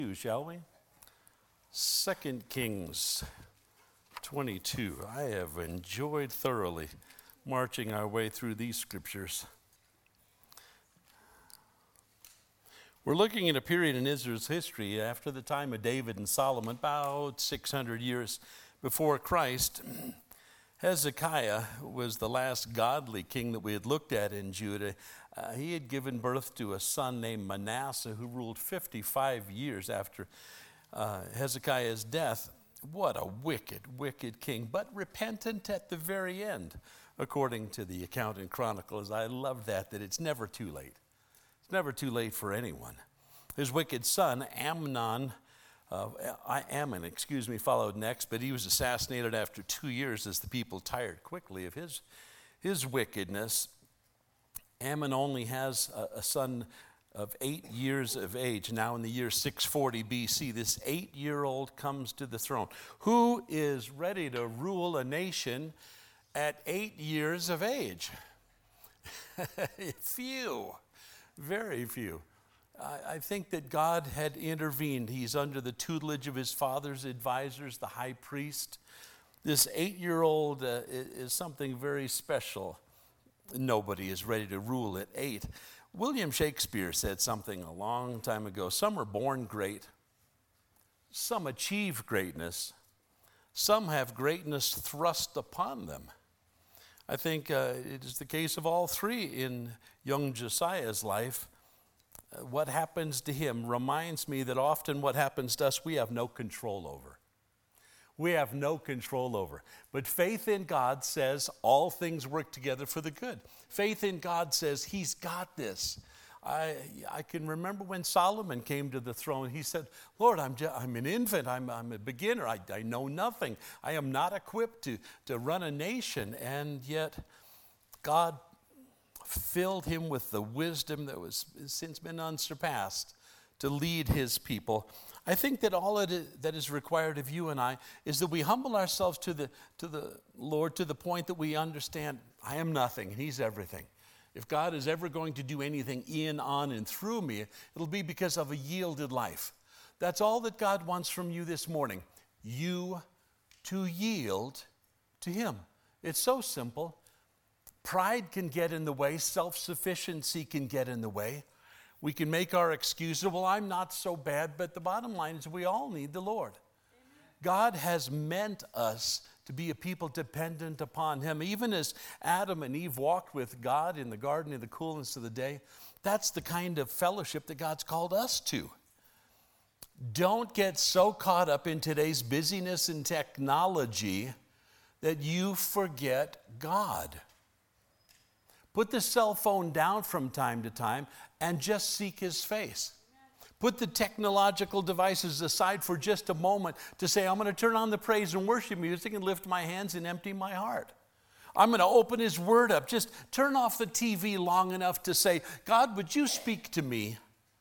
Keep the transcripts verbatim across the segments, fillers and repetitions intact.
Shall we? Second Kings twenty-two. I have enjoyed thoroughly marching our way through these scriptures. We're looking at a period in Israel's history after the time of David and Solomon, about six hundred years before Christ. Hezekiah was the last godly king that we had looked at in Judah. Uh, he had given birth to a son named Manasseh who ruled fifty-five years after uh, Hezekiah's death. What a wicked, wicked king, but repentant at the very end, according to the account in Chronicles. I love that, that it's never too late. It's never too late for anyone. His wicked son, Amnon, uh, Ammon, excuse me, followed next, but he was assassinated after two years as the people tired quickly of his, his wickedness. Ammon only has a, a son of eight years of age. Now in the year six forty B C, this eight-year-old comes to the throne. Who is ready to rule a nation at eight years of age? Few, very few. I, I think that God had intervened. He's under the tutelage of his father's advisors, the high priest. This eight-year-old uh, is, is something very special. Nobody is ready to rule at eight. William Shakespeare said something a long time ago. Some are born great. Some achieve greatness. Some have greatness thrust upon them. I think uh, it is the case of all three in young Josiah's life. Uh, what happens to him reminds me that often what happens to us we have no control over. We have no control over. But faith in God says all things work together for the good. Faith in God says he's got this. I I can remember when Solomon came to the throne, he said, Lord, I'm just, I'm an infant, I'm, I'm a beginner, I, I know nothing. I am not equipped to, to run a nation. And yet God filled him with the wisdom that was since been unsurpassed to lead his people. I think that all it is, that is required of you and I is that we humble ourselves to the to the Lord to the point that we understand I am nothing and he's everything. If God is ever going to do anything in, on, and through me, it'll be because of a yielded life. That's all that God wants from you this morning. You to yield to him. It's so simple. Pride can get in the way. Self-sufficiency can get in the way. We can make our excuses, well, I'm not so bad, but the bottom line is we all need the Lord. Amen. God has meant us to be a people dependent upon him. Even as Adam and Eve walked with God in the garden in the coolness of the day, that's the kind of fellowship that God's called us to. Don't get so caught up in today's busyness and technology that you forget God. Put the cell phone down from time to time and just seek his face. Put the technological devices aside for just a moment to say, I'm going to turn on the praise and worship music and lift my hands and empty my heart. I'm going to open his word up. Just turn off the T V long enough to say, God, would you speak to me?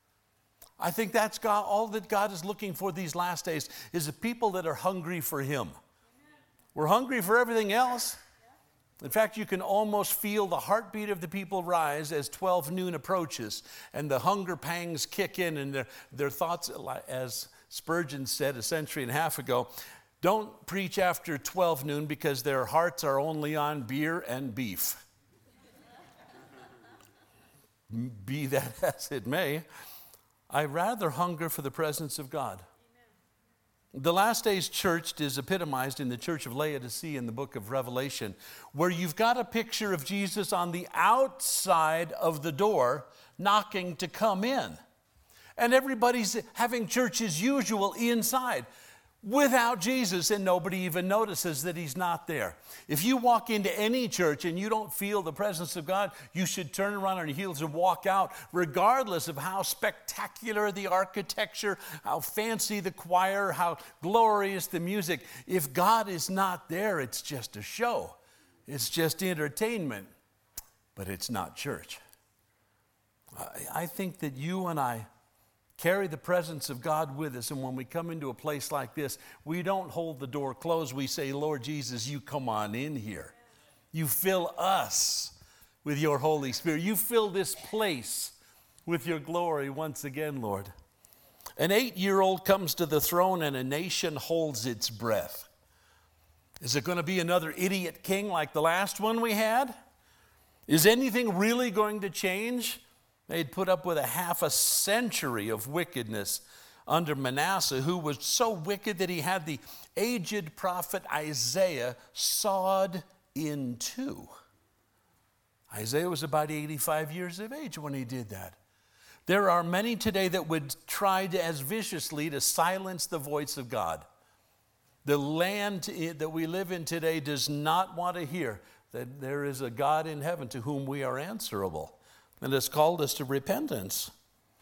I think that's God, all that God is looking for these last days is a people that are hungry for him. We're hungry for everything else. In fact, you can almost feel the heartbeat of the people rise as twelve noon approaches and the hunger pangs kick in and their, their thoughts, as Spurgeon said a century and a half ago, don't preach after twelve noon because their hearts are only on beer and beef. Be that as it may, I rather hunger for the presence of God. The last days church is epitomized in the church of Laodicea in the book of Revelation, where you've got a picture of Jesus on the outside of the door knocking to come in. And everybody's having church as usual inside without Jesus, and nobody even notices that he's not there. If you walk into any church and you don't feel the presence of God, you should turn around on your heels and walk out, regardless of how spectacular the architecture, how fancy the choir, how glorious the music. If God is not there, it's just a show. It's just entertainment, but it's not church. I, I think that you and I carry the presence of God with us, and when we come into a place like this, we don't hold the door closed. We say, Lord Jesus, you come on in here. You fill us with your Holy Spirit. You fill this place with your glory once again, Lord. An eight-year-old comes to the throne and a nation holds its breath. Is it going to be another idiot king like the last one we had? Is anything really going to change? They'd put up with a half a century of wickedness under Manasseh, who was so wicked that he had the aged prophet Isaiah sawed in two. Isaiah was about eighty-five years of age when he did that. There are many today that would try to, as viciously to silence the voice of God. The land that we live in today does not want to hear that there is a God in heaven to whom we are answerable, and has called us to repentance.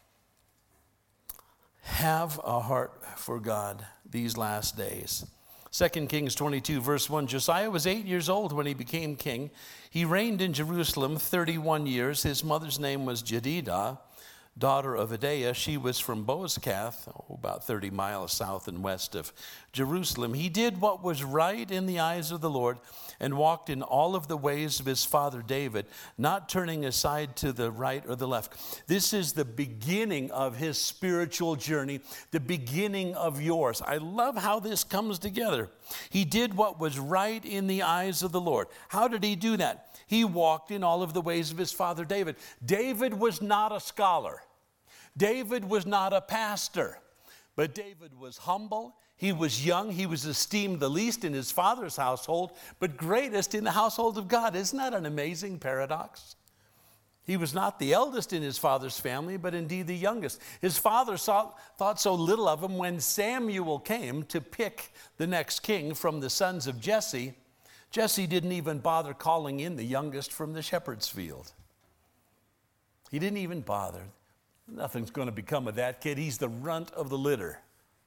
Have a heart for God these last days. Second Kings twenty-two, verse one, Josiah was eight years old when he became king. He reigned in Jerusalem thirty-one years. His mother's name was Jedidah, daughter of Adaiah. She was from Bozkath, oh, about thirty miles south and west of Jerusalem. He did what was right in the eyes of the Lord and walked in all of the ways of his father David, not turning aside to the right or the left. This is the beginning of his spiritual journey, the beginning of yours. I love how this comes together. He did what was right in the eyes of the Lord. How did he do that? He walked in all of the ways of his father David. David was not a scholar. David was not a pastor, but David was humble. He was young. He was esteemed the least in his father's household, but greatest in the household of God. Isn't that an amazing paradox? He was not the eldest in his father's family, but indeed the youngest. His father saw, thought so little of him when Samuel came to pick the next king from the sons of Jesse. Jesse didn't even bother calling in the youngest from the shepherd's field. He didn't even bother. Nothing's going to become of that kid. He's the runt of the litter.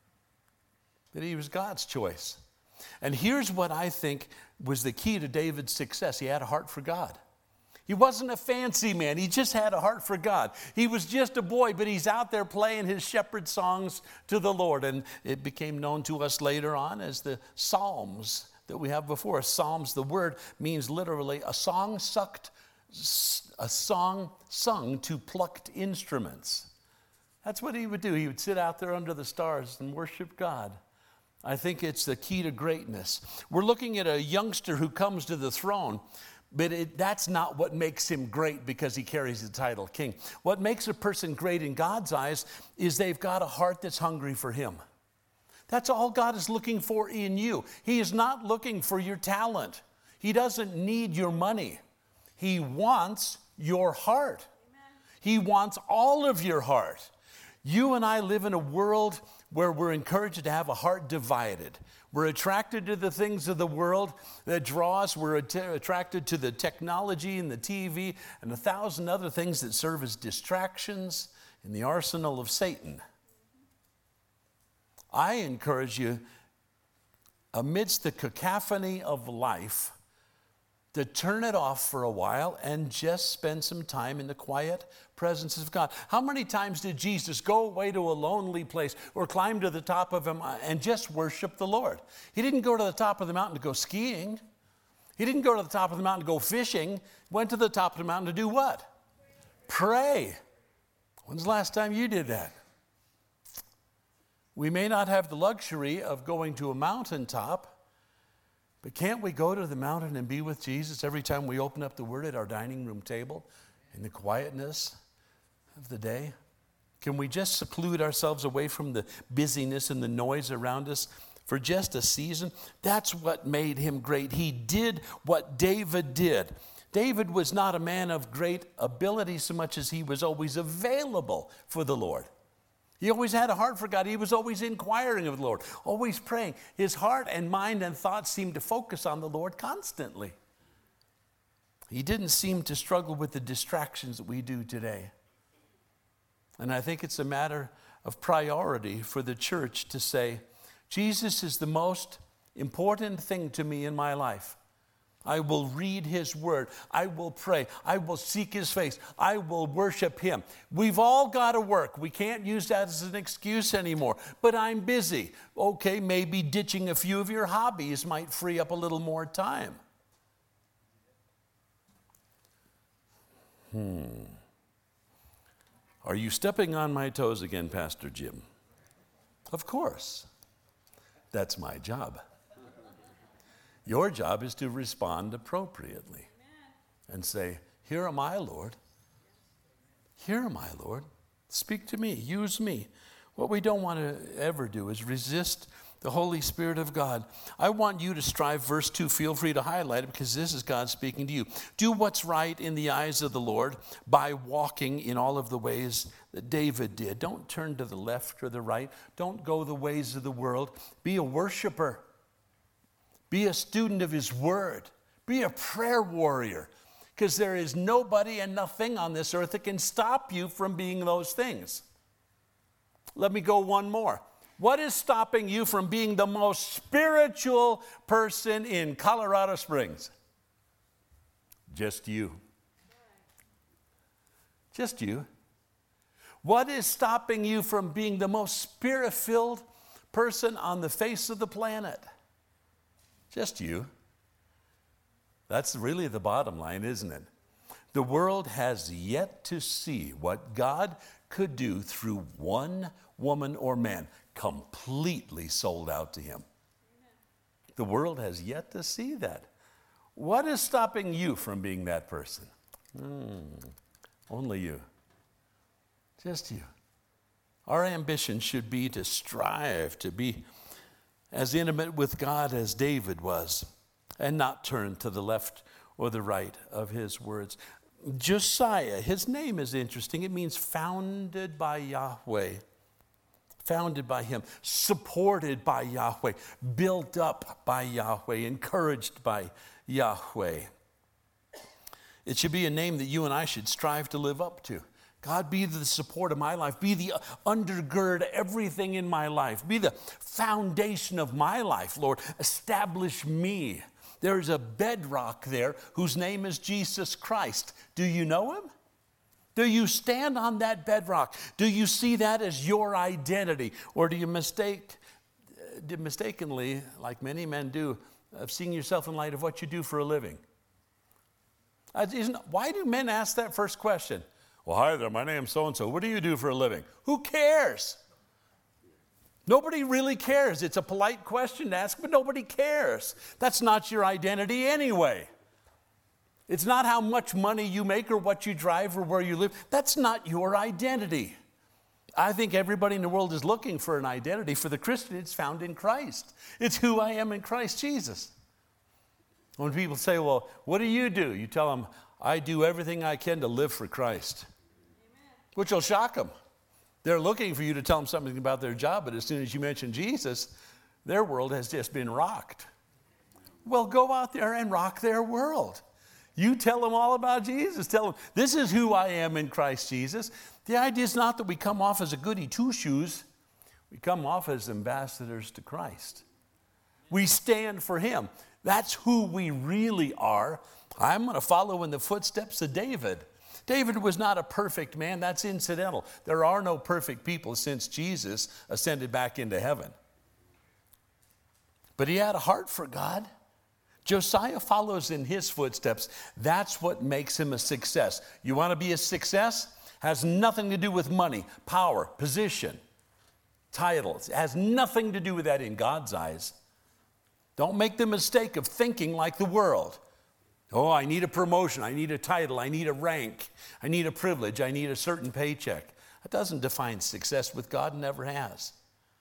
But he was God's choice. And here's what I think was the key to David's success. He had a heart for God. He wasn't a fancy man. He just had a heart for God. He was just a boy, but he's out there playing his shepherd songs to the Lord. And it became known to us later on as the Psalms that we have before us. Psalms, the word means literally a song sucked, a song sung to plucked instruments. That's what he would do. He would sit out there under the stars and worship God. I think it's the key to greatness. We're looking at a youngster who comes to the throne, but it, that's not what makes him great because he carries the title king. What makes a person great in God's eyes is they've got a heart that's hungry for him. That's all God is looking for in you. He is not looking for your talent. He doesn't need your money. He wants your heart. Amen. He wants all of your heart. You and I live in a world where we're encouraged to have a heart divided. We're attracted to the things of the world that draw us. We're att- attracted to the technology and the T V and a thousand other things that serve as distractions in the arsenal of Satan. I encourage you, amidst the cacophony of life, to turn it off for a while and just spend some time in the quiet presence of God. How many times did Jesus go away to a lonely place or climb to the top of him and just worship the Lord? He didn't go to the top of the mountain to go skiing. He didn't go to the top of the mountain to go fishing. He went to the top of the mountain to do what? Pray. When's the last time you did that? We may not have the luxury of going to a mountaintop, but can't we go to the mountain and be with Jesus every time we open up the Word at our dining room table in the quietness of the day? Can we just seclude ourselves away from the busyness and the noise around us for just a season? That's what made him great. He did what David did. David was not a man of great ability so much as he was always available for the Lord. He always had a heart for God. He was always inquiring of the Lord, always praying. His heart and mind and thoughts seemed to focus on the Lord constantly. He didn't seem to struggle with the distractions that we do today. And I think it's a matter of priority for the church to say, Jesus is the most important thing to me in my life. I will read his word. I will pray. I will seek his face. I will worship him. We've all got to work. We can't use that as an excuse anymore. But I'm busy. Okay, maybe ditching a few of your hobbies might free up a little more time. Hmm. Are you stepping on my toes again, Pastor Jim? Of course. That's my job. Your job is to respond appropriately and say, here am I, Lord. Here am I, Lord. Speak to me. Use me. What we don't want to ever do is resist the Holy Spirit of God. I want you to strive, verse two, feel free to highlight it because this is God speaking to you. Do what's right in the eyes of the Lord by walking in all of the ways that David did. Don't turn to the left or the right. Don't go the ways of the world. Be a worshiper. Be a student of his word. Be a prayer warrior, because there is nobody and nothing on this earth that can stop you from being those things. Let me go one more. What is stopping you from being the most spiritual person in Colorado Springs? Just you. Just you. What is stopping you from being the most spirit-filled person on the face of the planet? Just you. That's really the bottom line, isn't it? The world has yet to see what God could do through one woman or man completely sold out to him. Amen. The world has yet to see that. What is stopping you from being that person? Hmm, only you. Just you. Our ambition should be to strive to be as intimate with God as David was, and not turn to the left or the right of his words. Josiah, his name is interesting. It means founded by Yahweh. Founded by him, supported by Yahweh, built up by Yahweh, encouraged by Yahweh. It should be a name that you and I should strive to live up to. God, be the support of my life. Be the undergird everything in my life. Be the foundation of my life, Lord. Establish me. There's a bedrock there whose name is Jesus Christ. Do you know him? Do you stand on that bedrock? Do you see that as your identity? Or do you mistake, uh, mistakenly, like many men do, of seeing yourself in light of what you do for a living? Uh, isn't, why do men ask that first question? Well, hi there, my name's so-and-so. What do you do for a living? Who cares? Nobody really cares. It's a polite question to ask, but nobody cares. That's not your identity anyway. It's not how much money you make or what you drive or where you live. That's not your identity. I think everybody in the world is looking for an identity. For the Christian, it's found in Christ. It's who I am in Christ Jesus. When people say, well, what do you do? You tell them, I do everything I can to live for Christ. Amen. Which will shock them. They're looking for you to tell them something about their job, but as soon as you mention Jesus, their world has just been rocked. Well, go out there and rock their world. You tell them all about Jesus. Tell them, this is who I am in Christ Jesus. The idea is not that we come off as a goody two-shoes. We come off as ambassadors to Christ. We stand for him. That's who we really are. I'm going to follow in the footsteps of David. David was not a perfect man. That's incidental. There are no perfect people since Jesus ascended back into heaven. But he had a heart for God. Josiah follows in his footsteps. That's what makes him a success. You want to be a success? Has nothing to do with money, power, position, titles. It has nothing to do with that in God's eyes. Don't make the mistake of thinking like the world. Oh, I need a promotion. I need a title. I need a rank. I need a privilege. I need a certain paycheck. That doesn't define success with God, never has.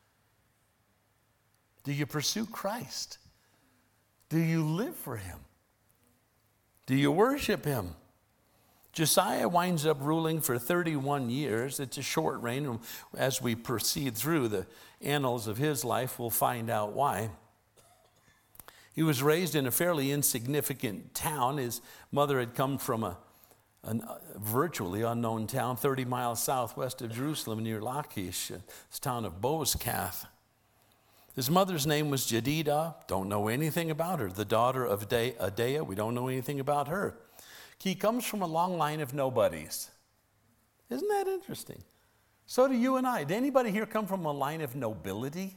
Do you pursue Christ? Do you live for him? Do you worship him? Josiah winds up ruling for thirty-one years. It's a short reign. As we proceed through the annals of his life, we'll find out why. He was raised in a fairly insignificant town. His mother had come from a, a virtually unknown town thirty miles southwest of Jerusalem near Lachish, this town of Bozkath. His mother's name was Jedidah. Don't know anything about her. The daughter of Adaiah. We don't know anything about her. He comes from a long line of nobodies. Isn't that interesting? So do you and I. Did anybody here come from a line of nobility?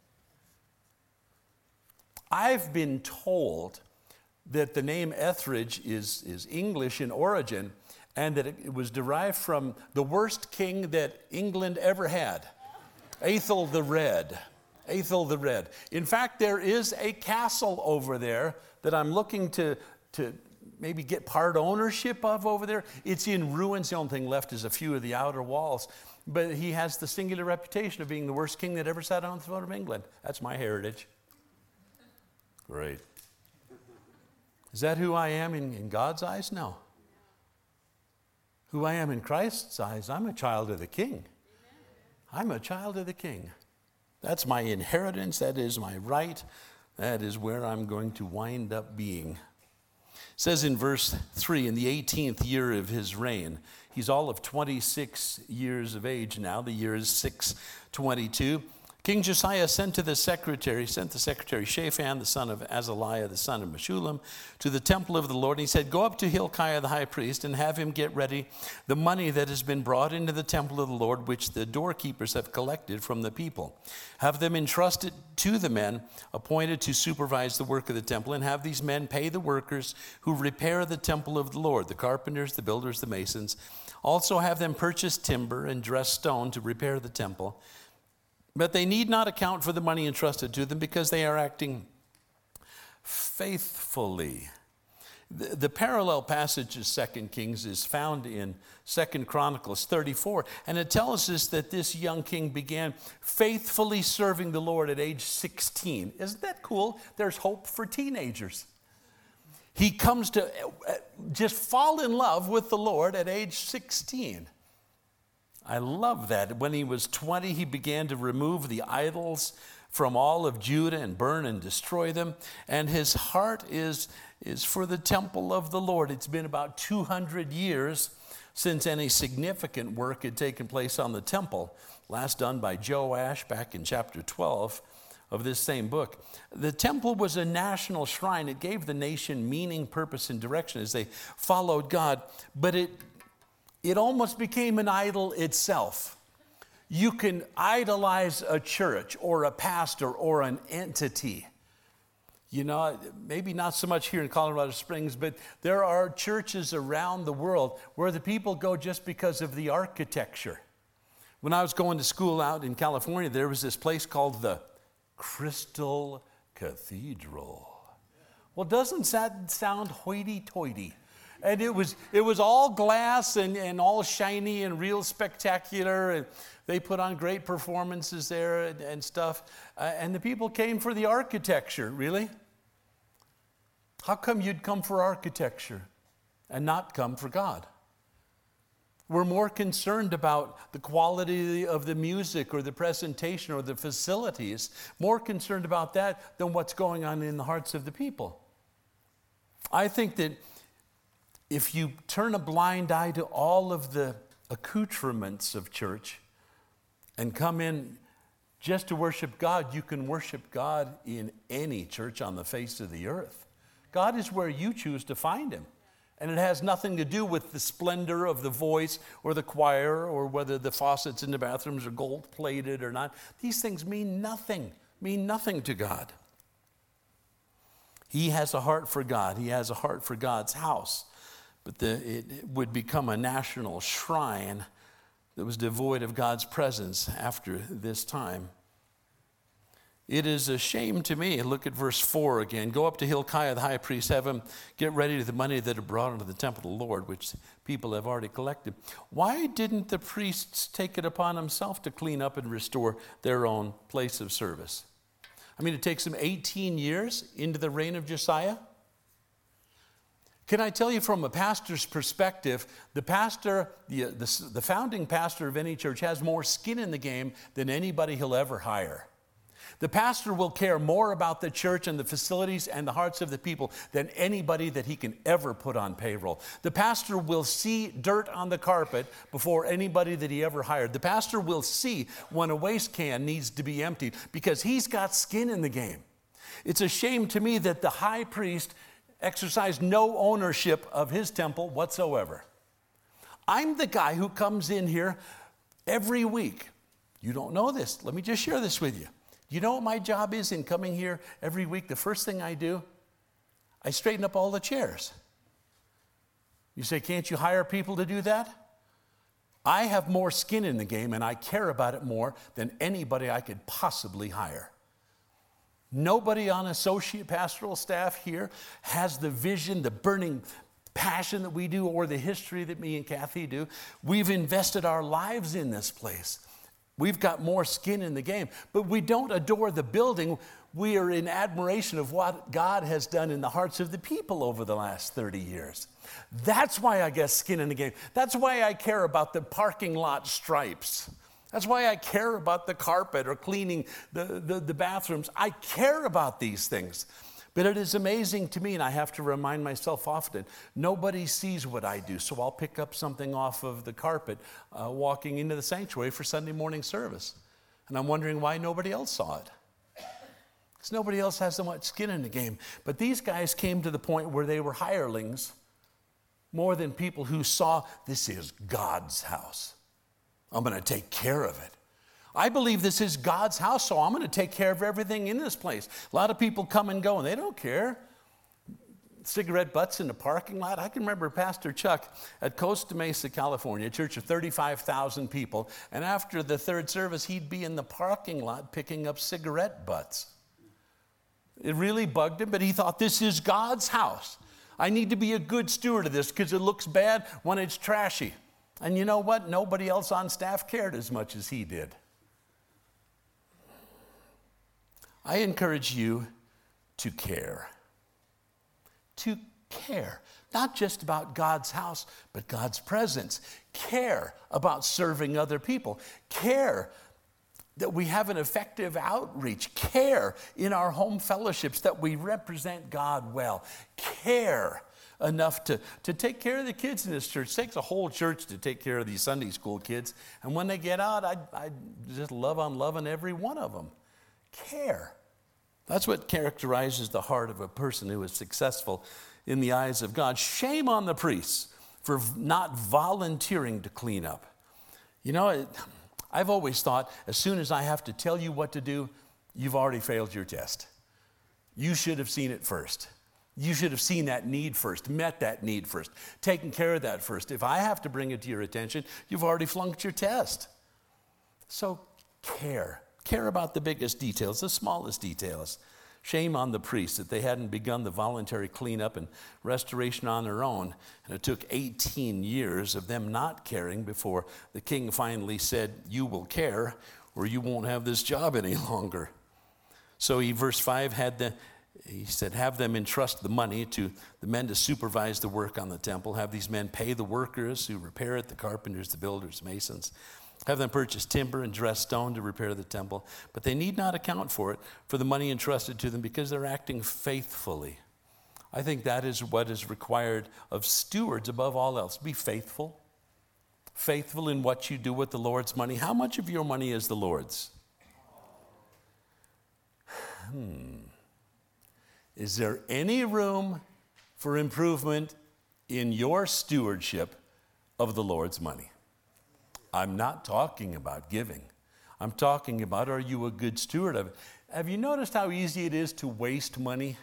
I've been told that the name Etheridge is, is English in origin and that it was derived from the worst king that England ever had. Athel the Red. Athel the Red. In fact, there is a castle over there that I'm looking to, to maybe get part ownership of over there. It's in ruins. The only thing left is a few of the outer walls. But he has the singular reputation of being the worst king that ever sat on the throne of England. That's my heritage. Great. Is that who I am in, in God's eyes? No. Who I am in Christ's eyes, I'm a child of the King. I'm a child of the King. That's my inheritance. That is my right. That is where I'm going to wind up being. It says in verse three, in the eighteenth year of his reign, he's all of twenty-six years of age now. The year is six twenty-two. King Josiah sent to the secretary, sent the secretary Shaphan, the son of Azaliah, the son of Meshullam, to the temple of the Lord. And he said, go up to Hilkiah the high priest and have him get ready the money that has been brought into the temple of the Lord, which the doorkeepers have collected from the people. Have them entrusted to the men appointed to supervise the work of the temple, and have these men pay the workers who repair the temple of the Lord, the carpenters, the builders, the masons. Also have them purchase timber and dress stone to repair the temple. But they need not account for the money entrusted to them, because they are acting faithfully. The, the parallel passage of Second Kings is found in Second Chronicles thirty-four, and it tells us that this young king began faithfully serving the Lord at age sixteen. Isn't that cool? There's hope for teenagers. He comes to just fall in love with the Lord at age sixteen. I love that. When he was twenty, he began to remove the idols from all of Judah and burn and destroy them. And his heart is, is for the temple of the Lord. It's been about two hundred years since any significant work had taken place on the temple, last done by Joash back in chapter twelve of this same book. The temple was a national shrine. It gave the nation meaning, purpose, and direction as they followed God, but it It almost became an idol itself. You can idolize a church or a pastor or an entity. You know, maybe not so much here in Colorado Springs, but there are churches around the world where the people go just because of the architecture. When I was going to school out in California, there was this place called the Crystal Cathedral. Well, doesn't that sound hoity-toity? And it was it was all glass and, and all shiny and real spectacular. And they put on great performances there and, and stuff. Uh, and the people came for the architecture. Really? How come you'd come for architecture and not come for God? We're more concerned about the quality of the music or the presentation or the facilities, more concerned about that than what's going on in the hearts of the people. I think that if you turn a blind eye to all of the accoutrements of church and come in just to worship God, you can worship God in any church on the face of the earth. God is where you choose to find him. And it has nothing to do with the splendor of the voice or the choir or whether the faucets in the bathrooms are gold-plated or not. These things mean nothing, mean nothing to God. He has a heart for God. He has a heart for God's house. But the, it, it would become a national shrine that was devoid of God's presence after this time. It is a shame to me. Look at verse four again. Go up to Hilkiah the high priest, have him get ready to the money that are brought into the temple of the Lord, which people have already collected. Why didn't the priests take it upon himself to clean up and restore their own place of service? I mean, it takes them eighteen years into the reign of Josiah. Can I tell you from a pastor's perspective, the pastor, the, the, the founding pastor of any church has more skin in the game than anybody he'll ever hire. The pastor will care more about the church and the facilities and the hearts of the people than anybody that he can ever put on payroll. The pastor will see dirt on the carpet before anybody that he ever hired. The pastor will see when a waste can needs to be emptied because he's got skin in the game. It's a shame to me that the high priest exercised no ownership of his temple whatsoever. I'm the guy who comes in here every week. You don't know this. Let me just share this with you. You know what my job is in coming here every week? The first thing I do, I straighten up all the chairs. You say, can't you hire people to do that? I have more skin in the game, and I care about it more than anybody I could possibly hire. Nobody on associate pastoral staff here has the vision, the burning passion that we do, or the history that me and Kathy do. We've invested our lives in this place. We've got more skin in the game, but we don't adore the building. We are in admiration of what God has done in the hearts of the people over the last thirty years. That's why I get skin in the game. That's why I care about the parking lot stripes. That's why I care about the carpet or cleaning the, the, the bathrooms. I care about these things. But it is amazing to me, and I have to remind myself often, nobody sees what I do, so I'll pick up something off of the carpet uh, walking into the sanctuary for Sunday morning service. And I'm wondering why nobody else saw it. Because nobody else has so much skin in the game. But these guys came to the point where they were hirelings more than people who saw, this is God's house. I'm going to take care of it. I believe this is God's house, so I'm going to take care of everything in this place. A lot of people come and go, and they don't care. Cigarette butts in the parking lot. I can remember Pastor Chuck at Costa Mesa, California, a church of thirty-five thousand people, and after the third service, he'd be in the parking lot picking up cigarette butts. It really bugged him, but he thought, this is God's house. I need to be a good steward of this because it looks bad when it's trashy. And you know what? Nobody else on staff cared as much as he did. I encourage you to care. To care. Not just about God's house, but God's presence. Care about serving other people. Care that we have an effective outreach. Care in our home fellowships that we represent God well. Care enough to, to take care of the kids in this church. It takes a whole church to take care of these Sunday school kids. And when they get out, I, I just love on loving every one of them. Care. That's what characterizes the heart of a person who is successful in the eyes of God. Shame on the priests for not volunteering to clean up. You know, it, I've always thought as soon as I have to tell you what to do, you've already failed your test. You should have seen it first. You should have seen that need first, met that need first, taken care of that first. If I have to bring it to your attention, you've already flunked your test. So care. Care about the biggest details, the smallest details. Shame on the priests that they hadn't begun the voluntary cleanup and restoration on their own. And it took eighteen years of them not caring before the king finally said, you will care or you won't have this job any longer. So he, verse five, had the, he said, have them entrust the money to the men to supervise the work on the temple. Have these men pay the workers who repair it, the carpenters, the builders, masons. Have them purchase timber and dress stone to repair the temple. But they need not account for it, for the money entrusted to them, because they're acting faithfully. I think that is what is required of stewards above all else. Be faithful. Faithful in what you do with the Lord's money. How much of your money is the Lord's? Hmm. Is there any room for improvement in your stewardship of the Lord's money? I'm not talking about giving. I'm talking about, are you a good steward of it? Have you noticed how easy it is to waste money?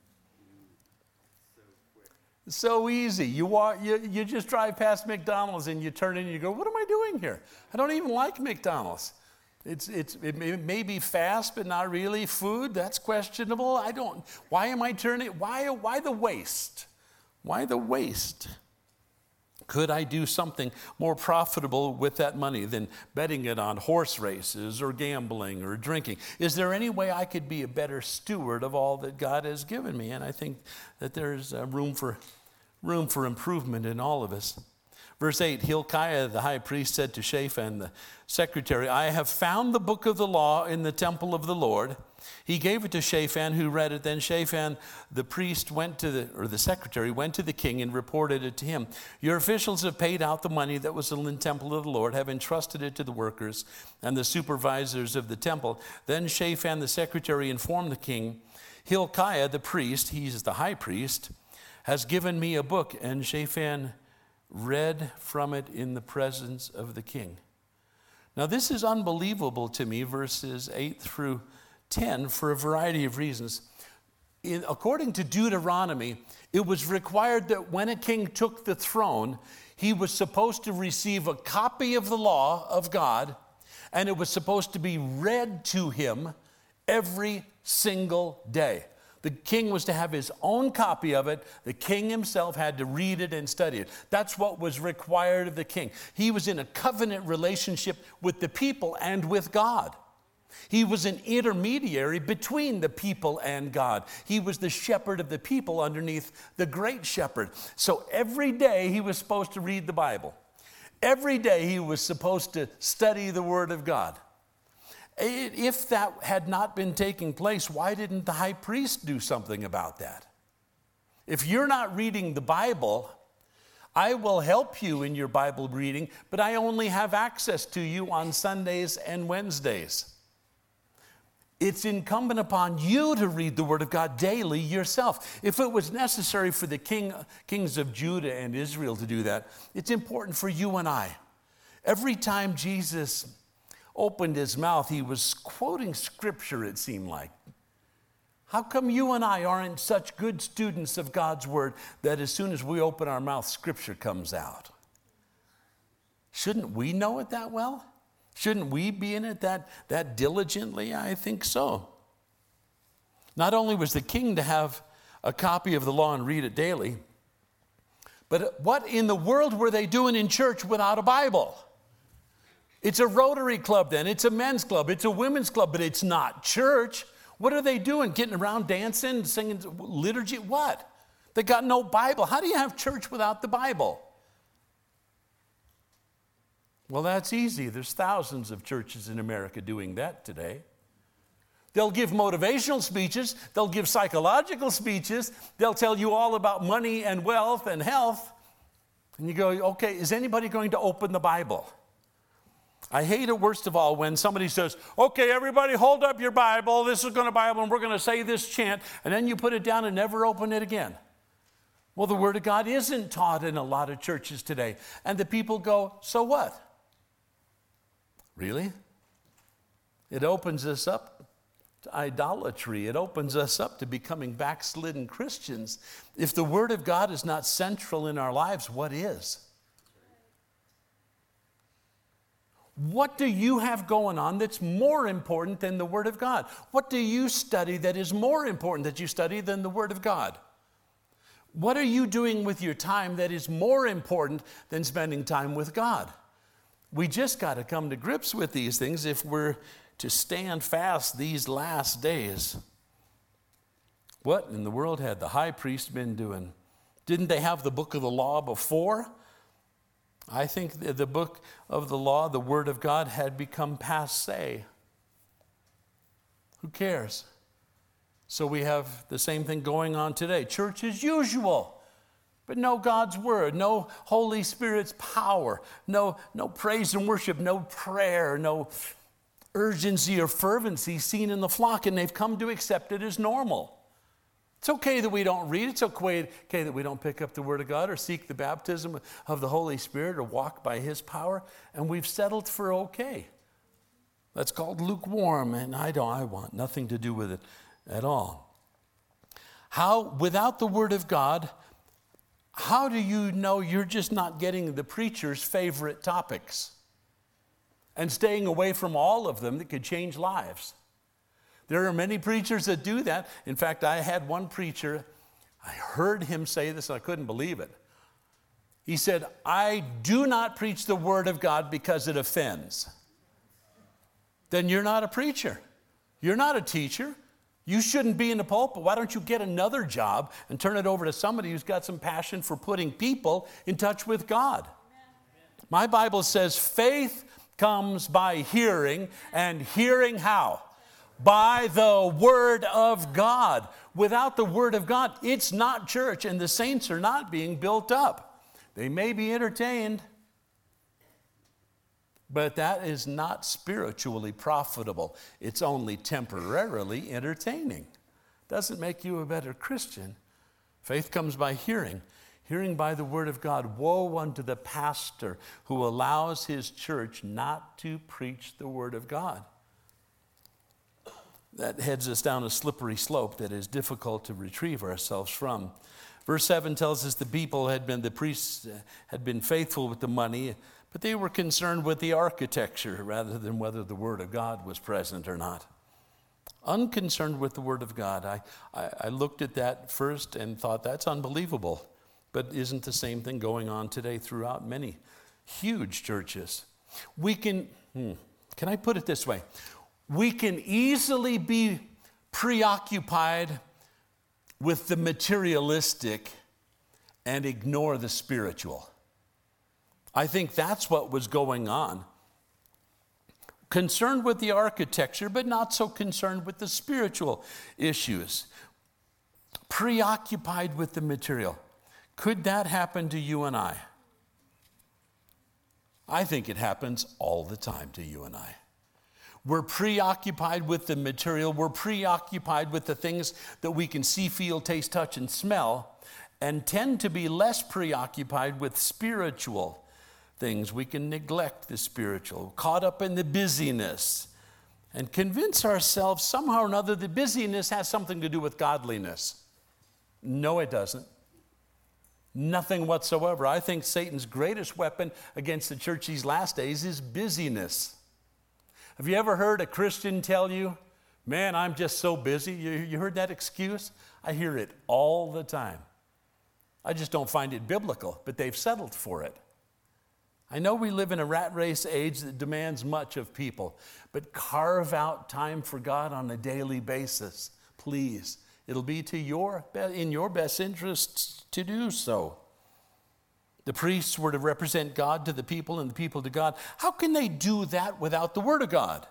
So easy. You, walk, you, you just drive past McDonald's and you turn in and you go, what am I doing here? I don't even like McDonald's. It's, it's, it may, it may be fast, but not really. Food, that's questionable. I don't, why am I turning, why, why the waste? Why the waste? Could I do something more profitable with that money than betting it on horse races or gambling or drinking? Is there any way I could be a better steward of all that God has given me? And I think that there's uh, room for room for improvement in all of us. Verse eight, Hilkiah, the high priest, said to Shaphan, the secretary, I have found the book of the law in the temple of the Lord. He gave it to Shaphan, who read it. Then Shaphan, the priest, went to the, or the secretary, went to the king and reported it to him. Your officials have paid out the money that was in the temple of the Lord, have entrusted it to the workers and the supervisors of the temple. Then Shaphan, the secretary, informed the king, Hilkiah, the priest, he's the high priest, has given me a book. And Shaphan read from it in the presence of the king. Now this is unbelievable to me, verses eight through ten, for a variety of reasons. in, according to Deuteronomy, it was required that when a king took the throne, he was supposed to receive a copy of the law of God, and it was supposed to be read to him every single day. The king was to have his own copy of it. The king himself had to read it and study it. That's what was required of the king. He was in a covenant relationship with the people and with God. He was an intermediary between the people and God. He was the shepherd of the people underneath the great shepherd. So every day he was supposed to read the Bible. Every day he was supposed to study the Word of God. If that had not been taking place, why didn't the high priest do something about that? If you're not reading the Bible, I will help you in your Bible reading, but I only have access to you on Sundays and Wednesdays. It's incumbent upon you to read the Word of God daily yourself. If it was necessary for the king, kings of Judah and Israel to do that, it's important for you and I. Every time Jesus opened his mouth, he was quoting Scripture, it seemed like. How come you and I aren't such good students of God's Word that as soon as we open our mouth, Scripture comes out? Shouldn't we know it that well? Shouldn't we be in it that, that diligently? I think so. Not only was the king to have a copy of the law and read it daily, but what in the world were they doing in church without a Bible? It's a Rotary Club then, it's a men's club, it's a women's club, but it's not church. What are they doing? Getting around dancing, singing liturgy? What? They got no Bible. How do you have church without the Bible? Well, that's easy. There's thousands of churches in America doing that today. They'll give motivational speeches. They'll give psychological speeches. They'll tell you all about money and wealth and health. And you go, okay, is anybody going to open the Bible? I hate it worst of all when somebody says, okay, everybody hold up your Bible. This is going to Bible and we're going to say this chant. And then you put it down and never open it again. Well, the Word of God isn't taught in a lot of churches today. And the people go, so what? Really? It opens us up to idolatry. It opens us up to becoming backslidden Christians. If the Word of God is not central in our lives, what is? What do you have going on that's more important than the Word of God? What do you study that is more important that you study than the Word of God? What are you doing with your time that is more important than spending time with God? We just got to come to grips with these things if we're to stand fast these last days. What in the world had the high priest been doing? Didn't they have the book of the law before? I think the book of the law, the Word of God, had become passé. Who cares? So we have the same thing going on today. Church as usual, but no God's Word, no Holy Spirit's power, no, no praise and worship, no prayer, no urgency or fervency seen in the flock, and they've come to accept it as normal. It's okay that we don't read. It's okay, okay that we don't pick up the Word of God or seek the baptism of the Holy Spirit or walk by His power, and we've settled for okay. That's called lukewarm, and I don't. I want nothing to do with it at all. How, without the Word of God, how do you know you're just not getting the preacher's favorite topics and staying away from all of them that could change lives? There are many preachers that do that. In fact, I had one preacher, I heard him say this, and I couldn't believe it. He said, I do not preach the Word of God because it offends. Then you're not a preacher. You're not a teacher. You shouldn't be in the pulpit. Why don't you get another job and turn it over to somebody who's got some passion for putting people in touch with God? Amen. My Bible says faith comes by hearing, and hearing how? By the Word of God. Without the Word of God, it's not church, and the saints are not being built up. They may be entertained, but that is not spiritually profitable. It's only temporarily entertaining. Doesn't make you a better Christian. Faith comes by hearing. Hearing by the Word of God. Woe unto the pastor who allows his church not to preach the Word of God. that heads us down a slippery slope that is difficult to retrieve ourselves from. Verse seven tells us the people had been, the priests had been faithful with the money, but they were concerned with the architecture rather than whether the Word of God was present or not. Unconcerned with the Word of God. I, I, I looked at that first and thought, that's unbelievable. But isn't the same thing going on today throughout many huge churches? We can, hmm, can I put it this way? We can easily be preoccupied with the materialistic and ignore the spiritual. I think that's what was going on. Concerned with the architecture, but not so concerned with the spiritual issues. Preoccupied with the material. Could that happen to you and I? I think it happens all the time to you and I. We're preoccupied with the material. We're preoccupied with the things that we can see, feel, taste, touch, and smell, and tend to be less preoccupied with spiritual things. We can neglect the spiritual, caught up in the busyness, and convince ourselves somehow or another the busyness has something to do with godliness. No, it doesn't. Nothing whatsoever. I think Satan's greatest weapon against the church these last days is busyness. Have you ever heard a Christian tell you, man, I'm just so busy? You, you heard that excuse? I hear it all the time. I just don't find it biblical, but they've settled for it. I know we live in a rat race age that demands much of people, but carve out time for God on a daily basis, please. It'll be to your in your best interests to do so. The priests were to represent God to the people and the people to God. How can they do that without the Word of God?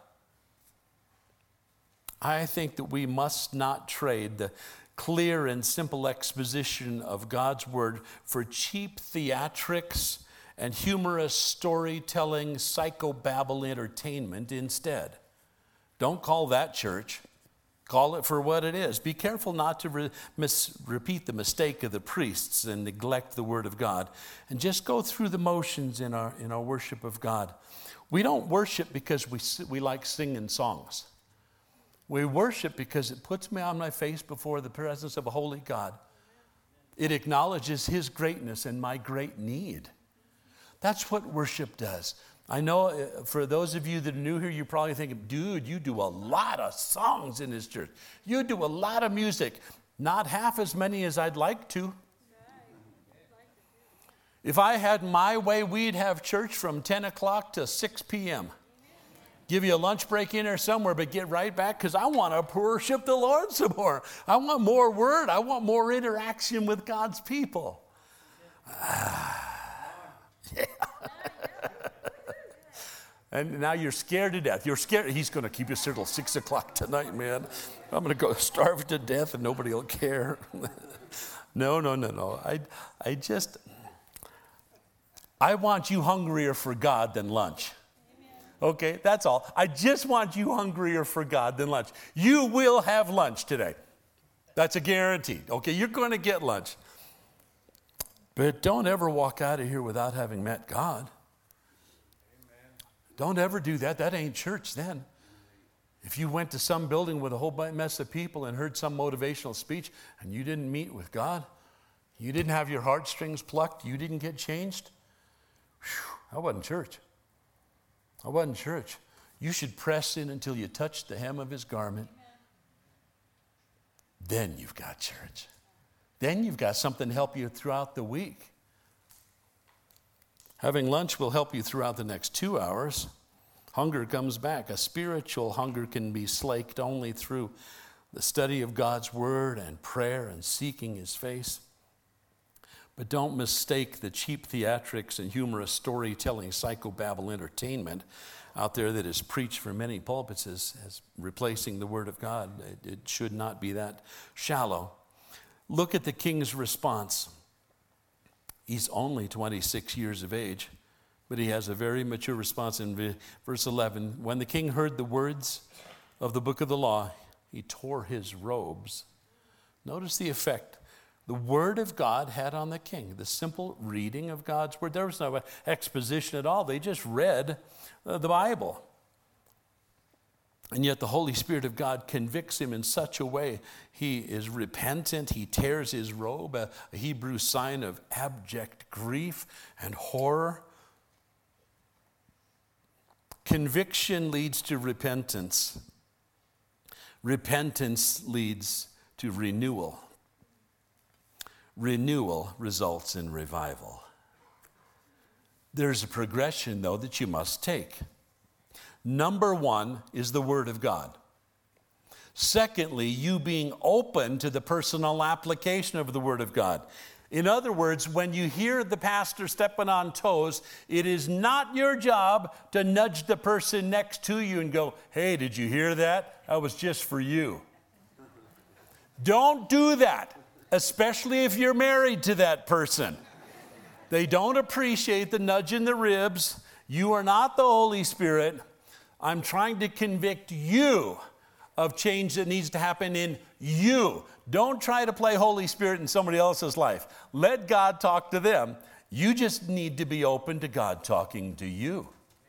I think that we must not trade the clear and simple exposition of God's Word for cheap theatrics and humorous storytelling, psychobabble entertainment instead. Don't call that church. Call it for what it is. Be careful not to re- mis- repeat the mistake of the priests and neglect the Word of God. And just go through the motions in our, in our worship of God. We don't worship because we, we like singing songs. We worship because it puts me on my face before the presence of a holy God. It acknowledges His greatness and my great need. That's what worship does. I know uh, for those of you that are new here, you're probably thinking, dude, you do a lot of songs in this church. You do a lot of music. Not half as many as I'd like to. If I had my way, we'd have church from ten o'clock to six p.m. Give you a lunch break in there somewhere, but get right back because I want to worship the Lord some more. I want more word. I want more interaction with God's people. Ah, yeah. And now you're scared to death. You're scared. He's going to keep us here till six o'clock tonight, man. I'm going to go starve to death and nobody will care. no, no, no, no. I, I just, I want you hungrier for God than lunch. Okay, that's all. I just want you hungrier for God than lunch. You will have lunch today. That's a guarantee. Okay, you're going to get lunch. But don't ever walk out of here without having met God. Don't ever do that. That ain't church then. If you went to some building with a whole mess of people and heard some motivational speech and you didn't meet with God, you didn't have your heartstrings plucked, you didn't get changed, whew, that wasn't church. That wasn't church. You should press in until you touch the hem of His garment. Then you've got church. Then you've got something to help you throughout the week. Having lunch will help you throughout the next two hours. Hunger comes back. A spiritual hunger can be slaked only through the study of God's Word and prayer and seeking His face. But don't mistake the cheap theatrics and humorous storytelling, psychobabble entertainment out there that is preached from many pulpits as, as replacing the Word of God. It, it should not be that shallow. Look at the king's response. He's only twenty-six years of age, but he has a very mature response in verse eleven. When the king heard the words of the book of the law, he tore his robes. Notice the effect the word of God had on the king, the simple reading of God's word. There was no exposition at all. They just read the Bible. And yet the Holy Spirit of God convicts him in such a way. He is repentant. He tears his robe, a, a Hebrew sign of abject grief and horror. Conviction leads to repentance. Repentance leads to renewal. Renewal results in revival. There's a progression, though, that you must take. Number one is the Word of God. Secondly, you being open to the personal application of the Word of God. In other words, when you hear the pastor stepping on toes, it is not your job to nudge the person next to you and go, hey, did you hear that? That was just for you. Don't do that, especially if you're married to that person. They don't appreciate the nudge in the ribs. You are not the Holy Spirit. I'm trying to convict you of change that needs to happen in you. Don't try to play Holy Spirit in somebody else's life. Let God talk to them. You just need to be open to God talking to you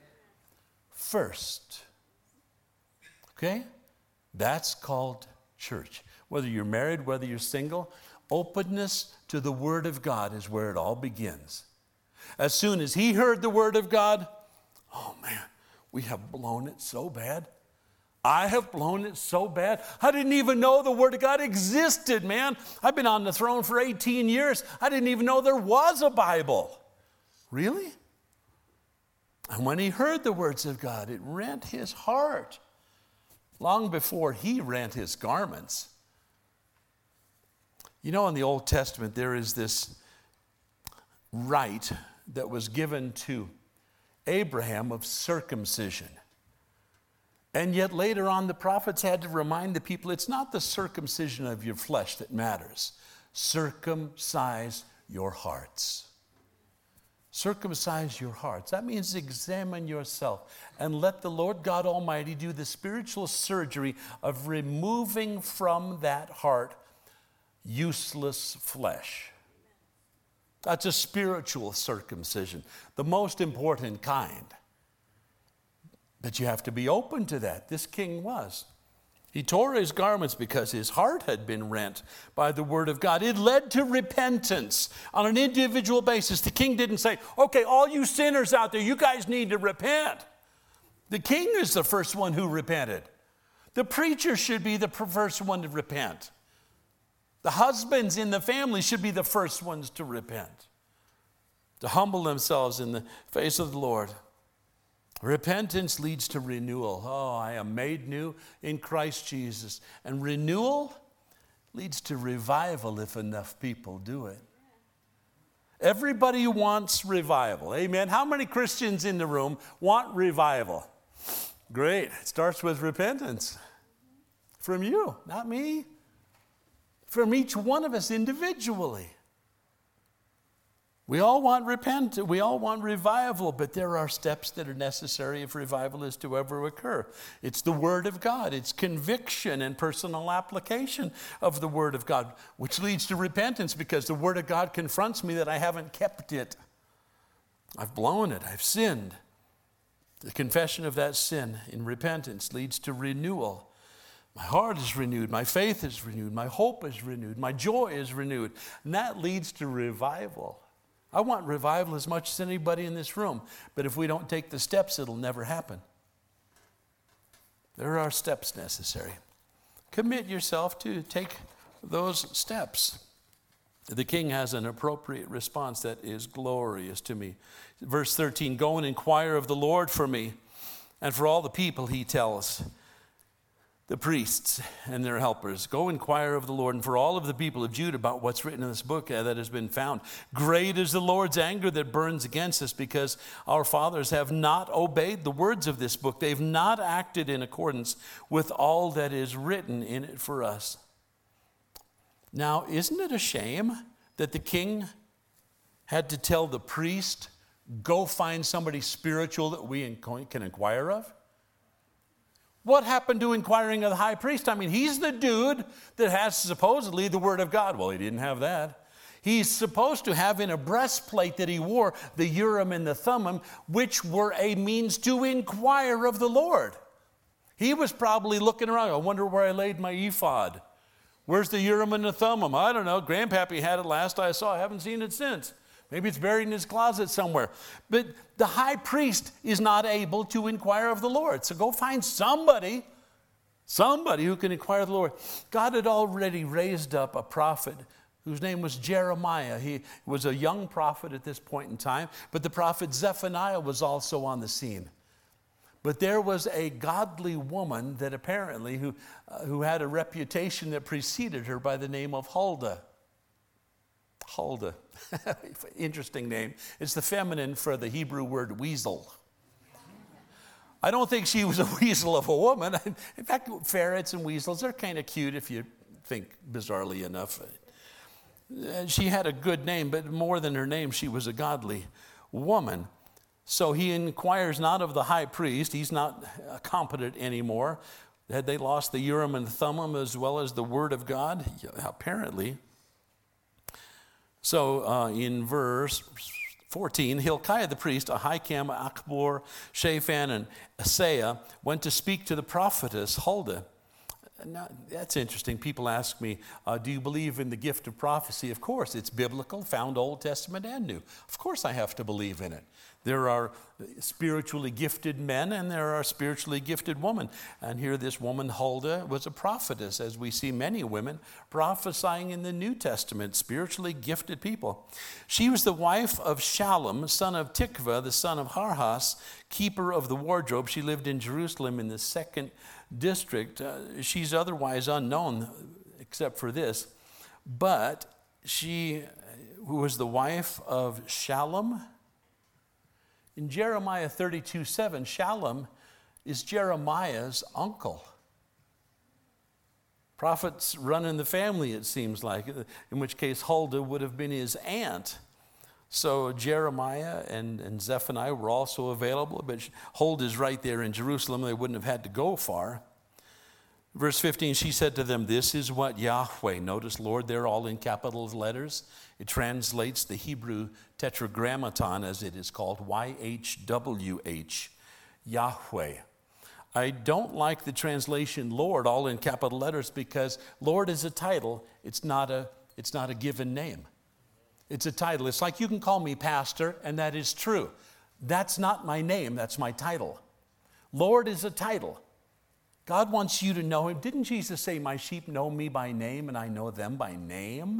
first. Okay? That's called church. Whether you're married, whether you're single, openness to the Word of God is where it all begins. As soon as he heard the Word of God, oh man, we have blown it so bad. I have blown it so bad. I didn't even know the Word of God existed, man. I've been on the throne for eighteen years. I didn't even know there was a Bible. Really? And when he heard the words of God, it rent his heart. Long before he rent his garments. You know, in the Old Testament, there is this rite that was given to Abraham of circumcision. And yet later on, the prophets had to remind the people, it's not the circumcision of your flesh that matters. Circumcise your hearts. Circumcise your hearts. That means examine yourself and let the Lord God Almighty do the spiritual surgery of removing from that heart useless flesh. That's a spiritual circumcision, the most important kind. But you have to be open to that. This king was. He tore his garments because his heart had been rent by the Word of God. It led to repentance on an individual basis. The king didn't say, okay, all you sinners out there, you guys need to repent. The king is the first one who repented. The preacher should be the first one to repent. The husbands in the family should be the first ones to repent, to humble themselves in the face of the Lord. Repentance leads to renewal. Oh, I am made new in Christ Jesus. And renewal leads to revival if enough people do it. Everybody wants revival. Amen. How many Christians in the room want revival? Great. It starts with repentance. From you, not me. From each one of us individually. We all want repent, we all want revival, but there are steps that are necessary if revival is to ever occur. It's the Word of God. It's conviction and personal application of the Word of God, which leads to repentance because the Word of God confronts me that I haven't kept it. I've blown it. I've sinned. The confession of that sin in repentance leads to renewal. My heart is renewed, my faith is renewed, my hope is renewed, my joy is renewed, and that leads to revival. I want revival as much as anybody in this room, but if we don't take the steps, it'll never happen. There are steps necessary. Commit yourself to take those steps. The king has an appropriate response that is glorious to me. Verse thirteen, go and inquire of the Lord for me and for all the people, he tells the priests and their helpers. Go inquire of the Lord and for all of the people of Judah about what's written in this book that has been found. Great is the Lord's anger that burns against us because our fathers have not obeyed the words of this book. They've not acted in accordance with all that is written in it for us. Now, isn't it a shame that the king had to tell the priest, go find somebody spiritual that we can inquire of? What happened to inquiring of the high priest? I mean, he's the dude that has supposedly the Word of God. Well, he didn't have that. He's supposed to have in a breastplate that he wore the Urim and the Thummim, which were a means to inquire of the Lord. He was probably looking around. I wonder where I laid my ephod. Where's the Urim and the Thummim? I don't know. Grandpappy had it last I saw. I haven't seen it since. Maybe it's buried in his closet somewhere. But the high priest is not able to inquire of the Lord. So go find somebody, somebody who can inquire of the Lord. God had already raised up a prophet whose name was Jeremiah. He was a young prophet at this point in time, but the prophet Zephaniah was also on the scene. But there was a godly woman that apparently, who, uh, who had a reputation that preceded her by the name of Huldah. Huldah, interesting name. It's the feminine for the Hebrew word weasel. I don't think she was a weasel of a woman. In fact, ferrets and weasels are kind of cute if you think bizarrely enough. She had a good name, but more than her name, she was a godly woman. So he inquires not of the high priest. He's not competent anymore. Had they lost the Urim and Thummim as well as the word of God? Yeah, apparently. So uh, in verse fourteen, Hilkiah the priest, Ahikam, Achbor, Shaphan, and Asaiah went to speak to the prophetess Huldah. Now, that's interesting. People ask me, uh, do you believe in the gift of prophecy? Of course, it's biblical, found Old Testament and New. Of course I have to believe in it. There are spiritually gifted men and there are spiritually gifted women. And here this woman, Huldah, was a prophetess, as we see many women prophesying in the New Testament, spiritually gifted people. She was the wife of Shallum, son of Tikvah, the son of Harhas, keeper of the wardrobe. She lived in Jerusalem in the second district. Uh, she's otherwise unknown except for this. But she who was the wife of Shallum. In Jeremiah thirty-two seven, Shallum is Jeremiah's uncle. Prophets run in the family, it seems like, in which case Huldah would have been his aunt. So Jeremiah and, and Zephaniah were also available, but Huldah is right there in Jerusalem. They wouldn't have had to go far. Verse fifteen, she said to them, this is what Yahweh, notice, Lord, they're all in capital letters. It translates the Hebrew tetragrammaton, as it is called, Y H W H, Yahweh. I don't like the translation Lord, all in capital letters, because Lord is a title. It's not a, it's not a given name. It's a title. It's like you can call me pastor, and that is true. That's not my name, that's my title. Lord is a title. God wants you to know him. Didn't Jesus say, my sheep know me by name and I know them by name?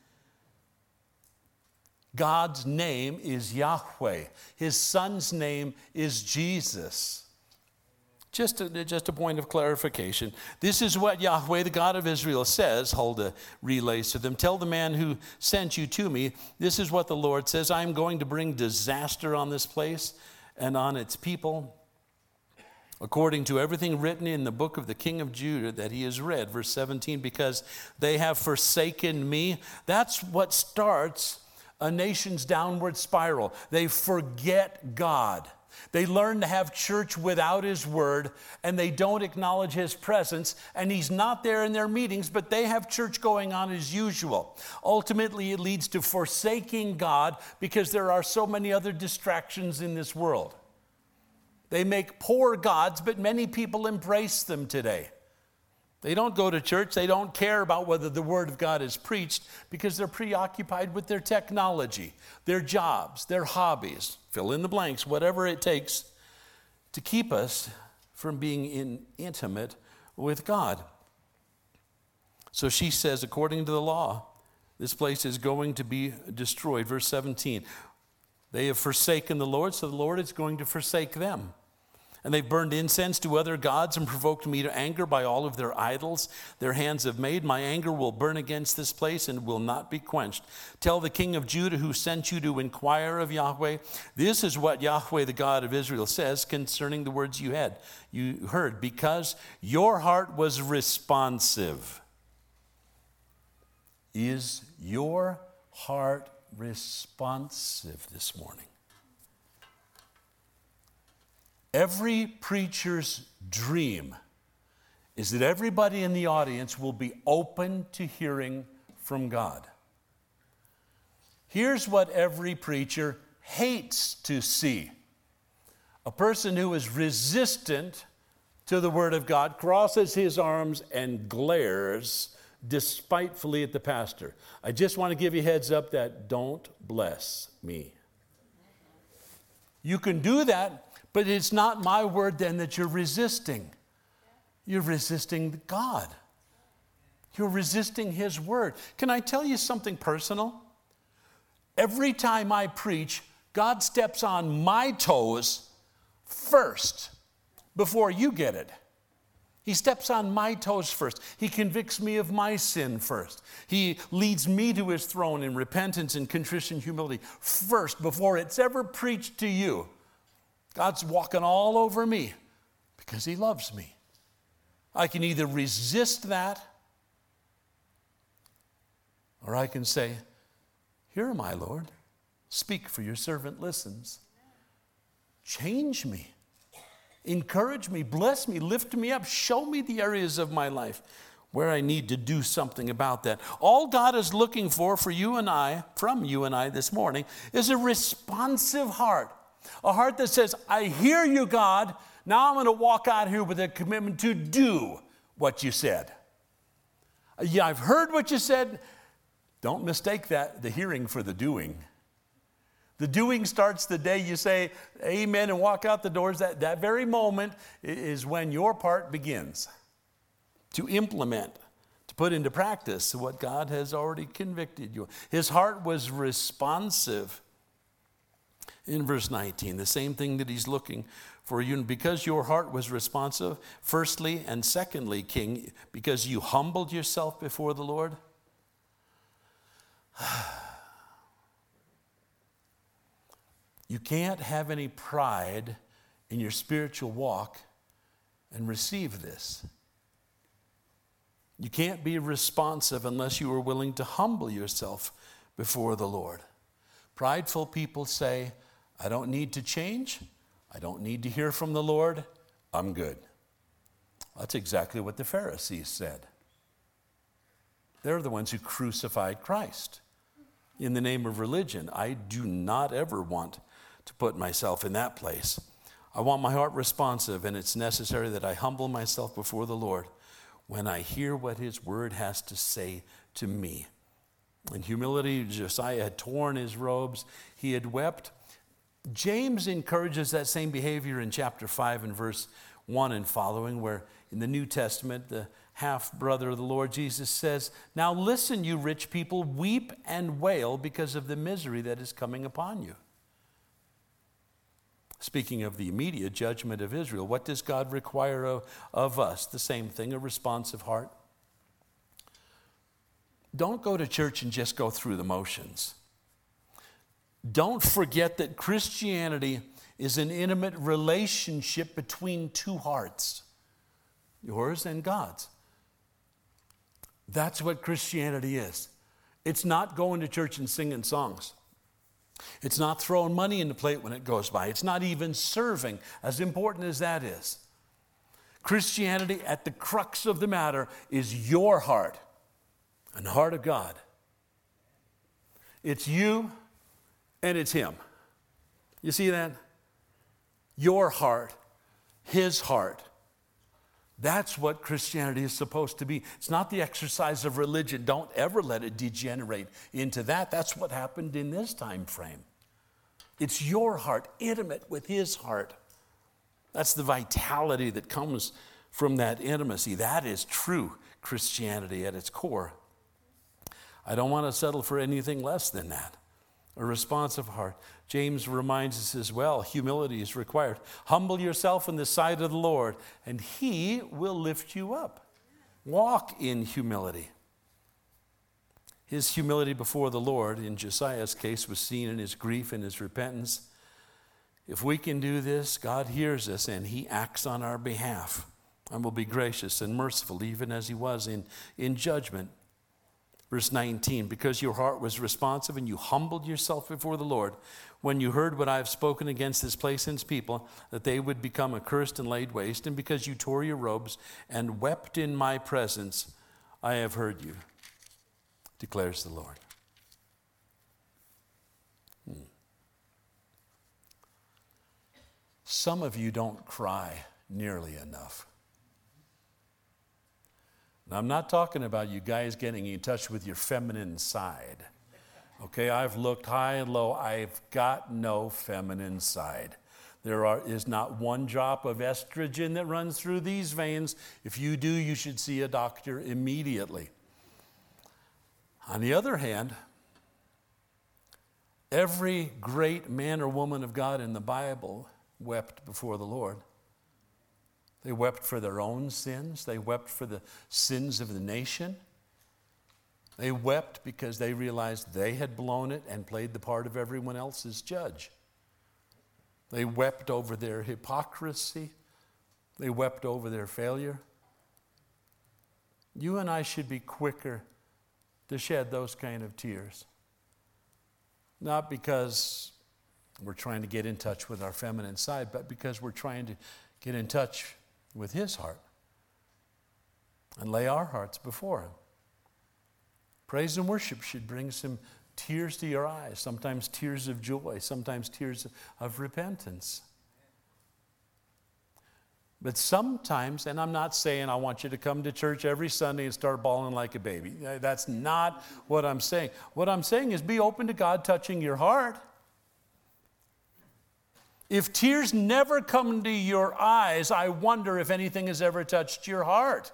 God's name is Yahweh. His son's name is Jesus. Just a, just a point of clarification. This is what Yahweh, the God of Israel, says, Huldah relays to them. Tell the man who sent you to me, this is what the Lord says. I am going to bring disaster on this place and on its people, according to everything written in the book of the king of Judah that he has read. Verse seventeen, because they have forsaken me. That's what starts a nation's downward spiral. They forget God. They learn to have church without his word, and they don't acknowledge his presence, and he's not there in their meetings, but they have church going on as usual. Ultimately, it leads to forsaking God because there are so many other distractions in this world. They make poor gods, but many people embrace them today. They don't go to church. They don't care about whether the word of God is preached because they're preoccupied with their technology, their jobs, their hobbies, fill in the blanks, whatever it takes to keep us from being in, intimate with God. So she says, according to the law, this place is going to be destroyed. Verse seventeen, they have forsaken the Lord, so the Lord is going to forsake them. And they've burned incense to other gods and provoked me to anger by all of their idols their hands have made. My anger will burn against this place and will not be quenched. Tell the king of Judah who sent you to inquire of Yahweh, this is what Yahweh, the God of Israel, says concerning the words you had, you heard, because your heart was responsive. Is your heart responsive this morning? Every preacher's dream is that everybody in the audience will be open to hearing from God. Here's what every preacher hates to see: a person who is resistant to the word of God, crosses his arms, and glares despitefully at the pastor. I just want to give you a heads up that don't bless me. You can do that, but it's not my word then that you're resisting. You're resisting God. You're resisting his word. Can I tell you something personal? Every time I preach, God steps on my toes first before you get it. He steps on my toes first. He convicts me of my sin first. He leads me to his throne in repentance and contrition and humility first before it's ever preached to you. God's walking all over me because he loves me. I can either resist that, or I can say, "Here am I, Lord. Speak, for your servant listens." Change me. Encourage me. Bless me. Lift me up. Show me the areas of my life where I need to do something about that. All God is looking for for you and I, from you and I this morning, is a responsive heart. A heart that says, "I hear you, God. Now I'm going to walk out here with a commitment to do what you said." Yeah, I've heard what you said. Don't mistake that, the hearing, for the doing. The doing starts the day you say amen and walk out the doors. That, that very moment is when your part begins to implement, to put into practice what God has already convicted you. His heart was responsive. In verse nineteen, the same thing that he's looking for you. And because your heart was responsive, firstly and secondly, King, because you humbled yourself before the Lord. You can't have any pride in your spiritual walk and receive this. You can't be responsive unless you are willing to humble yourself before the Lord. Prideful people say, "I don't need to change. I don't need to hear from the Lord. I'm good." That's exactly what the Pharisees said. They're the ones who crucified Christ in the name of religion. I do not ever want to put myself in that place. I want my heart responsive, and it's necessary that I humble myself before the Lord when I hear what his word has to say to me. In humility, Josiah had torn his robes. He had wept. James encourages that same behavior in chapter five and verse one and following, where in the New Testament, the half-brother of the Lord Jesus says, "Now listen, you rich people, weep and wail because of the misery that is coming upon you." Speaking of the immediate judgment of Israel, what does God require of, of us? The same thing, a responsive heart. Don't go to church and just go through the motions. Don't forget that Christianity is an intimate relationship between two hearts, yours and God's. That's what Christianity is. It's not going to church and singing songs. It's not throwing money in the plate when it goes by. It's not even serving, as important as that is. Christianity, at the crux of the matter, is your heart and the heart of God. It's you and it's him. You see that? Your heart, his heart. That's what Christianity is supposed to be. It's not the exercise of religion. Don't ever let it degenerate into that. That's what happened in this time frame. It's your heart, intimate with his heart. That's the vitality that comes from that intimacy. That is true Christianity at its core. I don't want to settle for anything less than that. A responsive heart. James reminds us as well, humility is required. Humble yourself in the sight of the Lord, and he will lift you up. Walk in humility. His humility before the Lord, in Josiah's case, was seen in his grief and his repentance. If we can do this, God hears us and he acts on our behalf and will be gracious and merciful, even as he was in, in judgment. Verse nineteen, because your heart was responsive and you humbled yourself before the Lord, when you heard what I have spoken against this place and its people, that they would become accursed and laid waste, and because you tore your robes and wept in my presence, I have heard you, declares the Lord. Hmm. Some of you don't cry nearly enough. Now, I'm not talking about you guys getting in touch with your feminine side. Okay, I've looked high and low. I've got no feminine side. There are, is not one drop of estrogen that runs through these veins. If you do, you should see a doctor immediately. On the other hand, every great man or woman of God in the Bible wept before the Lord. They wept for their own sins. They wept for the sins of the nation. They wept because they realized they had blown it and played the part of everyone else's judge. They wept over their hypocrisy. They wept over their failure. You and I should be quicker to shed those kind of tears. Not because we're trying to get in touch with our feminine side, but because we're trying to get in touch with His heart and lay our hearts before Him. Praise and worship should bring some tears to your eyes, sometimes tears of joy, sometimes tears of repentance. But sometimes, and I'm not saying I want you to come to church every Sunday and start bawling like a baby. That's not what I'm saying. What I'm saying is be open to God touching your heart. If tears never come to your eyes, I wonder if anything has ever touched your heart.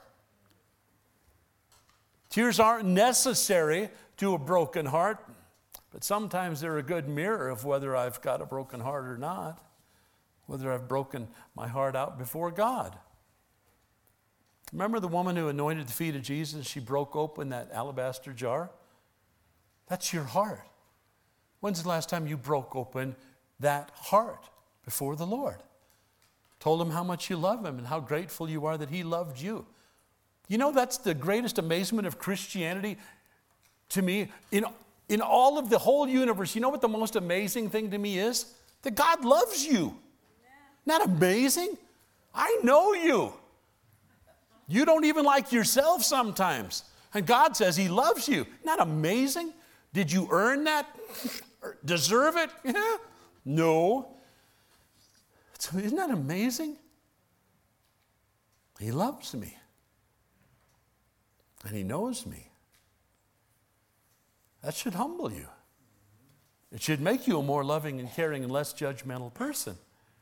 Tears aren't necessary to a broken heart, but sometimes they're a good mirror of whether I've got a broken heart or not, whether I've broken my heart out before God. Remember the woman who anointed the feet of Jesus? She broke open that alabaster jar. That's your heart. When's the last time you broke open that heart before the Lord? Told Him how much you love Him and how grateful you are that He loved you. You know, that's the greatest amazement of Christianity to me. In, in all of the whole universe, you know what the most amazing thing to me is? That God loves you. Isn't that amazing? I know you. You don't even like yourself sometimes. And God says He loves you. Isn't that amazing? Did you earn that? Deserve it? Yeah. No. So isn't that amazing? He loves me. And He knows me. That should humble you. It should make you a more loving and caring and less judgmental person.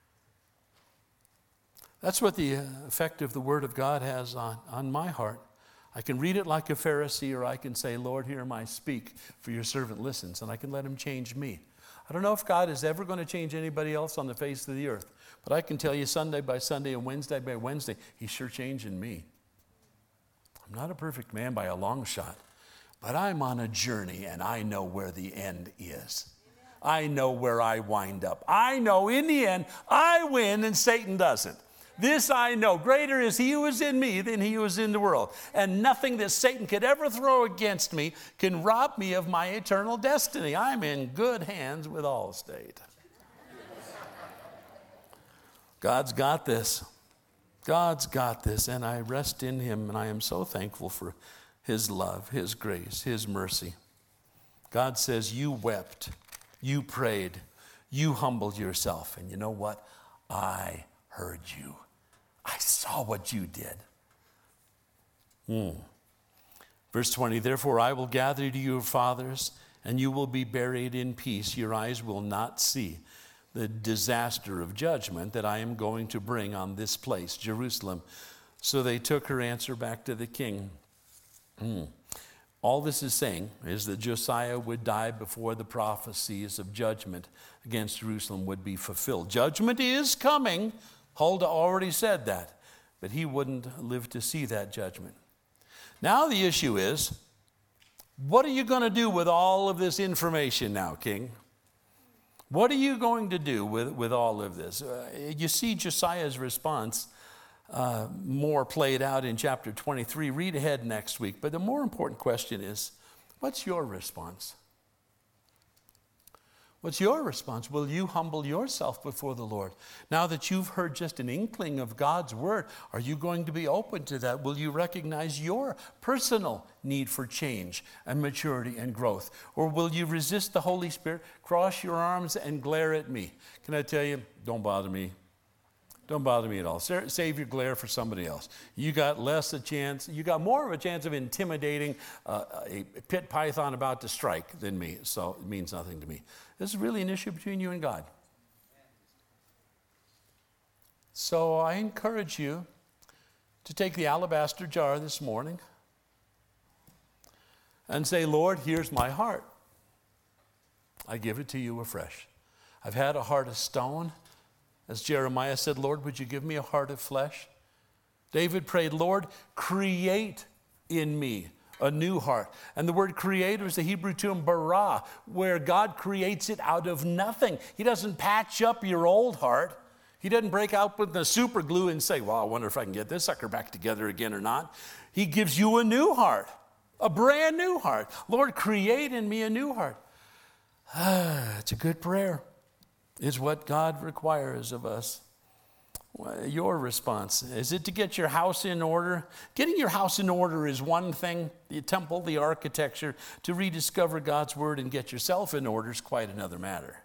That's what the effect of the Word of God has on, on my heart. I can read it like a Pharisee, or I can say, Lord, hear my speak, for your servant listens, and I can let Him change me. I don't know if God is ever going to change anybody else on the face of the earth, but I can tell you Sunday by Sunday and Wednesday by Wednesday, He's sure changing me. I'm not a perfect man by a long shot, but I'm on a journey, and I know where the end is. I know where I wind up. I know in the end, I win and Satan doesn't. This I know, greater is He who is in me than he who is in the world. And nothing that Satan could ever throw against me can rob me of my eternal destiny. I'm in good hands with Allstate. God's got this. God's got this, and I rest in Him, and I am so thankful for His love, His grace, His mercy. God says, you wept, you prayed, you humbled yourself, and you know what? I heard you. I saw what you did. Hmm. Verse twenty, therefore I will gather you to your fathers, and you will be buried in peace. Your eyes will not see the disaster of judgment that I am going to bring on this place, Jerusalem. So they took her answer back to the king. Hmm. All this is saying is that Josiah would die before the prophecies of judgment against Jerusalem would be fulfilled. Judgment is coming. Huldah already said that, but he wouldn't live to see that judgment. Now the issue is, what are you going to do with all of this information now, King? What are you going to do with, with all of this? Uh, you see Josiah's response uh, more played out in chapter twenty-three. Read ahead next week. But the more important question is, what's your response? What's your response? Will you humble yourself before the Lord? Now that you've heard just an inkling of God's word, are you going to be open to that? Will you recognize your personal need for change and maturity and growth? Or will you resist the Holy Spirit, cross your arms, and glare at me? Can I tell you, don't bother me. Don't bother me at all. Sa- Save your glare for somebody else. You got less a chance, you got more of a chance of intimidating uh, a pit python about to strike than me, so it means nothing to me. This is really an issue between you and God. So I encourage you to take the alabaster jar this morning and say, Lord, here's my heart. I give it to you afresh. I've had a heart of stone. As Jeremiah said, Lord, would you give me a heart of flesh? David prayed, Lord, create in me a new heart. And the word create is the Hebrew term bara, where God creates it out of nothing. He doesn't patch up your old heart. He doesn't break out with the super glue and say, well, I wonder if I can get this sucker back together again or not. He gives you a new heart, a brand new heart. Lord, create in me a new heart. Ah, it's a good prayer. It's what God requires of us. Your response, is it to get your house in order? Getting your house in order is one thing, the temple, the architecture. To rediscover God's word and get yourself in order is quite another matter.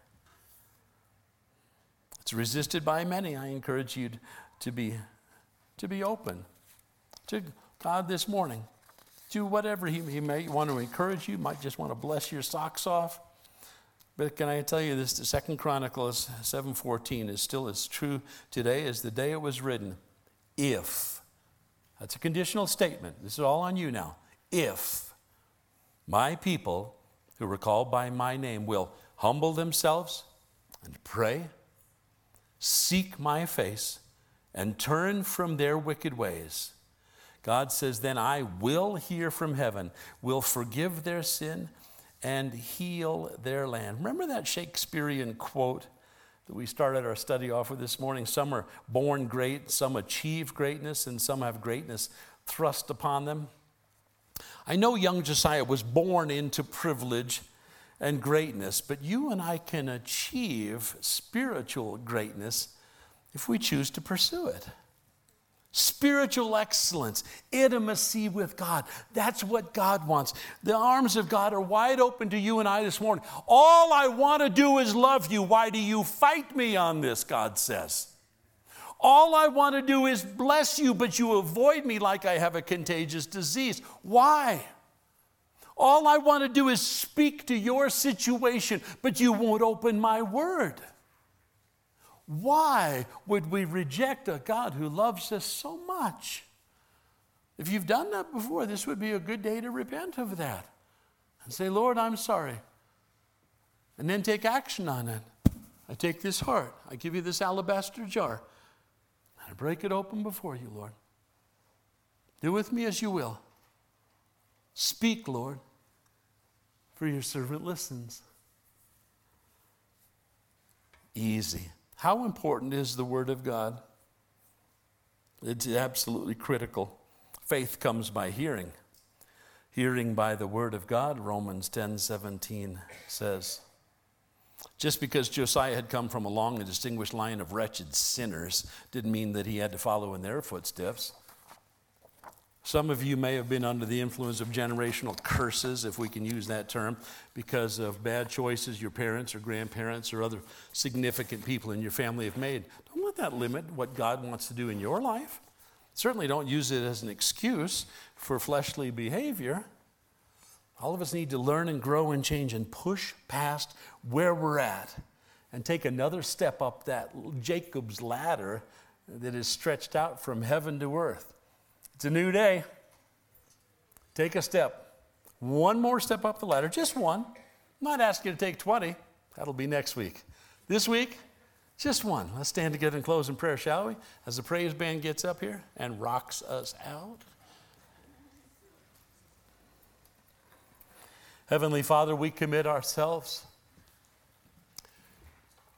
It's resisted by many. I encourage you to be, to be open to God this morning. Do whatever he, he may want to encourage you, might just want to bless your socks off. But can I tell you this, the Second Chronicles seven fourteen is still as true today as the day it was written. If, that's a conditional statement. This is all on you now. If my people who are called by my name will humble themselves and pray, seek my face, and turn from their wicked ways, God says, then I will hear from heaven, will forgive their sin, and heal their land. Remember that Shakespearean quote that we started our study off with this morning? Some are born great, some achieve greatness, and some have greatness thrust upon them. I know young Josiah was born into privilege and greatness, but you and I can achieve spiritual greatness if we choose to pursue it. Spiritual excellence, intimacy with God. That's what God wants. The arms of God are wide open to you and I this morning. All I want to do is love you. Why do you fight me on this, God says? All I want to do is bless you, but you avoid me like I have a contagious disease. Why? All I want to do is speak to your situation, but you won't open my word. Why would we reject a God who loves us so much? If you've done that before, this would be a good day to repent of that and say, Lord, I'm sorry. And then take action on it. I take this heart. I give you this alabaster jar. And I break it open before you, Lord. Do with me as you will. Speak, Lord, for your servant listens. Easy. How important is the Word of God? It's absolutely critical. Faith comes by hearing. Hearing by the Word of God, Romans ten seventeen says. Just because Josiah had come from a long and distinguished line of wretched sinners didn't mean that he had to follow in their footsteps. Some of you may have been under the influence of generational curses, if we can use that term, because of bad choices your parents or grandparents or other significant people in your family have made. Don't let that limit what God wants to do in your life. Certainly don't use it as an excuse for fleshly behavior. All of us need to learn and grow and change and push past where we're at and take another step up that Jacob's ladder that is stretched out from heaven to earth. It's a new day. Take a step. One more step up the ladder, just one. I'm not asking you to take twenty. That'll be next week. This week, just one. Let's stand together and close in prayer, shall we? As the praise band gets up here and rocks us out. Heavenly Father, we commit ourselves